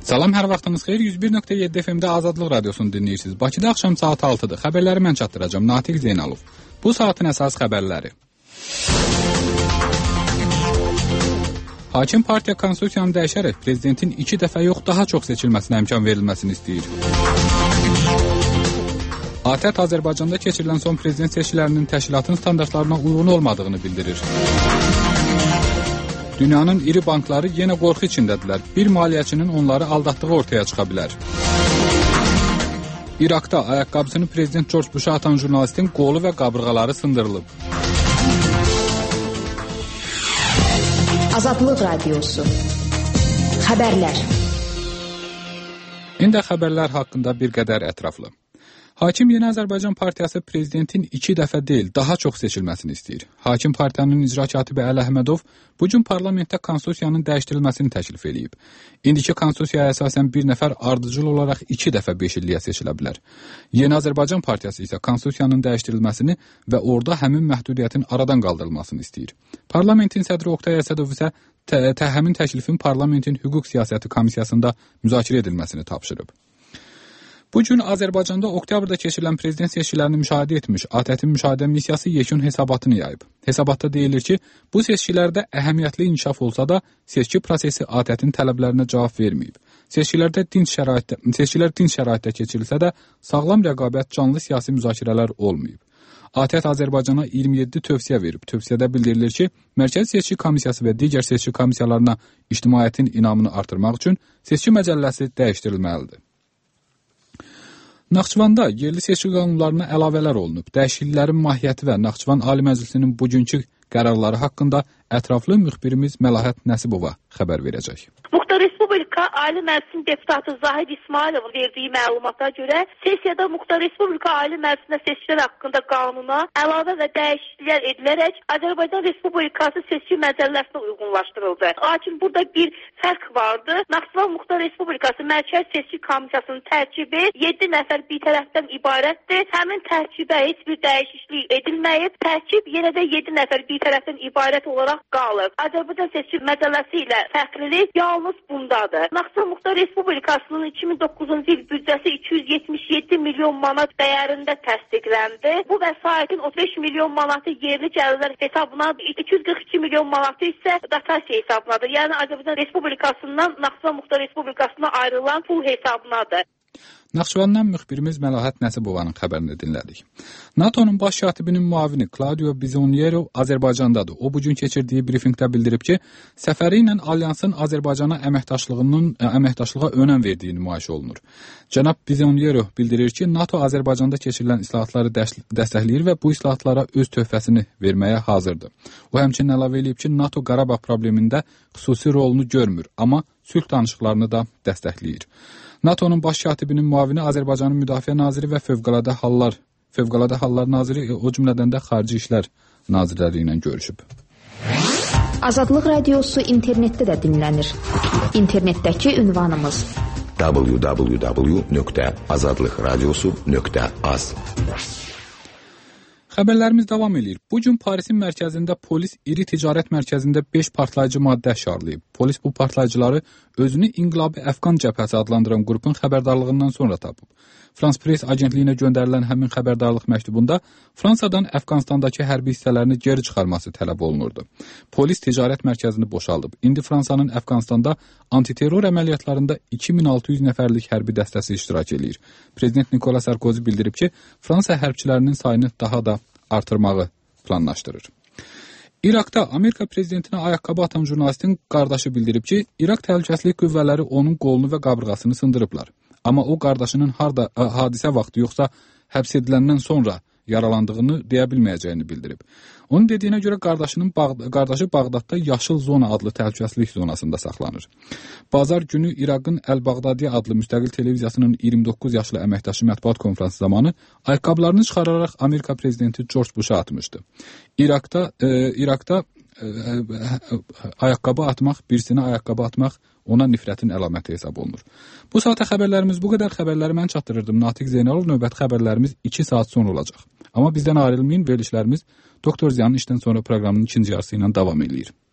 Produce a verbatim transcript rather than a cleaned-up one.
Salam, hər vaxtınız xeyir. yüz bir nöqtə yeddi F M-də Azadlıq Radiosunu dinləyirsiniz. Bakıda axşam saat altıdır. Xəbərləri mən çatdıracağım. Natiq Zeynalov. Bu saatin əsas xəbərləri. Hakim partiya konstitusiyanı dəyişərək prezidentin iki dəfə yox, daha çox seçilməsinə imkan verilməsini istəyir. A T Ə Azərbaycanda keçirilən son prezident seçkilərinin təşkilatın standartlarına uyğun olmadığını bildirir. Dünyanın iri bankları yenə qorxu içindədirlər. Bir maliyyəçinin onları aldatdığı ortaya çıxa bilər. İraqda ayaqqabısını prezident George Bush-a atan jurnalistin qolu və qabırğaları sındırılıb. Azadlıq Radiosu. Xəbərlər. İndi xəbərlər haqqında bir qədər ətraflı. Hakim Yeni Azərbaycan Partiyası prezidentin iki dəfə deyil, daha çox seçilməsini istəyir. Hakim partiyanın icra katibi Əli Əhmədov bu gün parlamentdə konstitusiyanın dəyişdirilməsini təklif edib. İndiki konstitusiyaya əsasən bir nəfər ardıcıl olaraq iki dəfə beş illiyə seçilə bilər. Yeni Azərbaycan Partiyası isə konstitusiyanın dəyişdirilməsini və orada həmin məhdudiyyətin aradan qaldırılmasını istəyir. Parlamentin sədri Oqtay Əsədov isə tə tə həmin təklifin parlamentin hüquq siyasəti komissiyasında müzakirə edilməsini tapşırıb. Bu gün Azərbaycanda oktyabrda keçirilən prezident seçkilərini müşahidə etmiş A T Ə-in müşahidə missiyası yekun hesabatını yayıb. Hesabatda deyilir ki, bu seçkilərdə əhəmiyyətli inkişaf olsa da, seçki prosesi A T Ə-in tələblərinə cavab verməyib. Seçkilərdə dinc şəraitdə, seçkilər dinc şəraitdə keçirilsə də, sağlam rəqabət, canlı siyasi müzakirələr olmayıb. A T Ə Azərbaycana iyirmi yeddi tövsiyə verib. Tövsiyədə bildirilir ki, Mərkəzi Seçki Komissiyası və digər seçki komissiyalarına ictimaiyyətin inamını artırmaq üçün seçki məcəlləsi dəyişdirilməlidir. Naxçıvanda yerli seçki qanunlarına əlavələr olunub. Dəyişikliklərin mahiyyəti və Naxçıvan Ali Məclisinin bugünkü qərarları haqqında ətraflı müxbirimiz Məlahət Nəsibova xəbər verəcək. Muxtar Respublika Ali Məclisinin deputatı Zahid İsmayılovun verdiyi məlumata görə sessiyada Muxtar Respublika Ali Məclisinə seçkilər haqqında qanuna əlavə və dəyişikliklər edilərək Azərbaycan Respublikası seçki məcəlləsinə uyğunlaşdırıldı. Lakin burada bir fərq vardı. Naxçıvan Muxtar Respublikası Mərkəzi Seçki Komissiyasının tərkibi yeddi nəfər bir tərəfdən ibarətdir. Həmin tərkibə heç bir dəyişiklik edilməyib. Tərkib yenə də yeddi nəfər bir tərəfdən ibarət olaraq qalır. Azərbaycan seçki məcəlləsi ilə fərqlilik yalnız bundadır. Naxçıvan Muxtar Respublikasının iki min doqquzuncu il büdcəsi iki yüz yetmiş yeddi milyon manat dəyərində təsdiqləndi. Bu vəsaitin otuz beş milyon manatı yerli gəlirlər hesabına, iki yüz qırx iki milyon manatı isə dotasiya hesabınadır. Yəni Azərbaycan Respublikasından Naxçıvan Muxtar Respublikasına ayrılan pul hesabınadır. Naxçıvandan müxbirimiz Məlahət Nəsibovanın xəbərini dinlədik. NATO'nun baş katibinin müavini Claudio Bizoniero Azərbaycandadır. O bugün keçirdiyi brifinqdə bildirib ki, səfəri ilə alyansın Azərbaycana əməkdaşlığının əməkdaşlığa önəm verdiyi nümayiş olunur. Cənab Bizoniero bildirir ki, NATO Azərbaycanda keçirilən islahatları dəstəkləyir və bu islahatlara öz töhfəsini verməyə hazırdır. O həmçinin əlavə edib ki, NATO Qarabağ problemində xüsusi rolunu görmür, amma sülh danışıqlarını da dəstəkləyir. NATO'nun baş katibinin müavini Azərbaycanın Müdafiə Naziri və Fövqəladə Hallar, Fövqəladə Hallar Naziri, o cümlədən də Xarici İşlər Nazirləri ilə görüşüb. Azadlıq Radiosu internetdə də dinlənir. İnternetdəki ünvanımız w w w nöqtə azadlıq radiosu nöqtə az. Xəbərlərimiz davam edir. Bu gün Parisin mərkəzində polis iri ticarət mərkəzində beş partlayıcı maddə şarlayıb. Polis bu partlayıcıları özünü İnqilabi Əfqan Cəbhəsi adlandıran qrupun xəbərdarlığından sonra tapıb. Frans Press agentliyinə göndərilən həmin xəbərdarlıq məktubunda Fransadan Əfqanistandakı hərbi hissələrini geri çıxarması tələb olunurdu. Polis ticarət mərkəzini boşaldıb. İndi Fransanın Əfqanistanda antiterror əməliyyatlarında iki min altı yüz nəfərlik hərbi dəstəsi iştirak edir. Prezident Nikolas Sarkozy bildirib ki, Fransa hərbçilərinin sayını daha da artırmağı planlaşdırır. İraqda Amerika prezidentinə ayaqqabı atan jurnalistin qardaşı bildirib ki, İraq təhlükəsizlik qüvvələri onun qolunu və qabırğasını sındırıblar. Amma o qardaşının harda hadisə vaxtı yoxsa həbs ediləndən sonra yaralandığını deyə bilməyəcəyini bildirib. Onun dediyinə görə qardaşının Bağ- qardaşı Bağdadda Yaşıl Zona adlı təhlükəsizlik zonasında saxlanır. Bazar günü İraqın Əl-Bağdadi adlı müstəqil televiziyasının iyirmi doqquz yaşlı əməkdaşı mətbuat konfransı zamanı ayaqqabılarını çıxararaq Amerika prezidenti George Bush-a atmışdı. İraqda e, İraqda e, e, ayaqqabı atmaq, birisinə ayaqqabı atmaq ona nifrətin əlaməti hesab olunur. Bu saata xəbərlərimiz bu qədər. Xəbərləri mən çatdırırdım. Natiq Zeynalov. Növbəti xəbərlərimiz iki saat sonra olacaq. Amma bizdən ayrılmayın, verilişlərimiz Doktor Ziyanın işdən sonra proqramının ikinci yarısı ilə davam edir.